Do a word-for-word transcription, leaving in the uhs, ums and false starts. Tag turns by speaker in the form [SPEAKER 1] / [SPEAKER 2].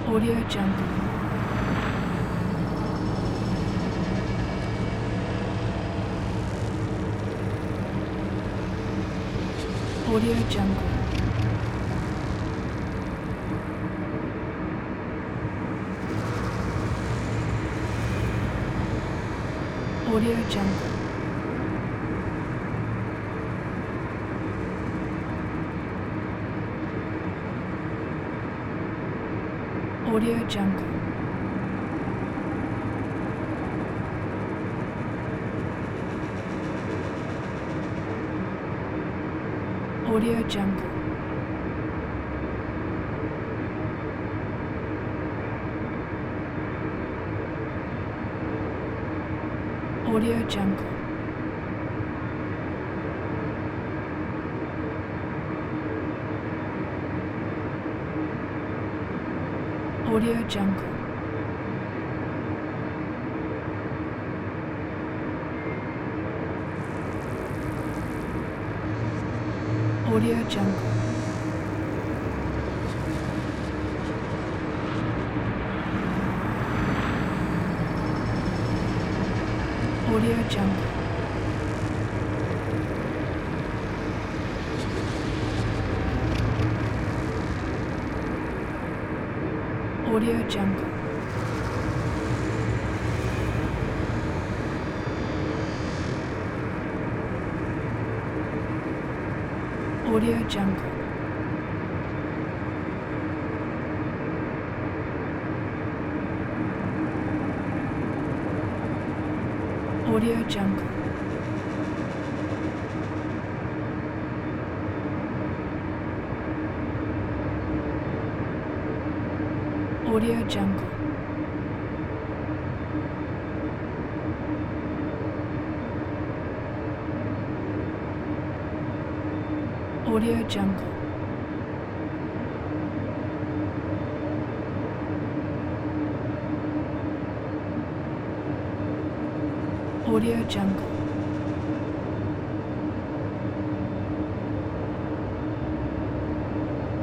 [SPEAKER 1] Audio Jungle. Audio Jungle. Audio Jungle. Audio Jungle. Audio Jungle. Audio Jungle. Audio Jungle. Audio Jungle. Audio Jungle. Audio Jungle. Audio Jungle. Audio Jungle. Audio Jungle. Audio Jungle. Audio Jungle.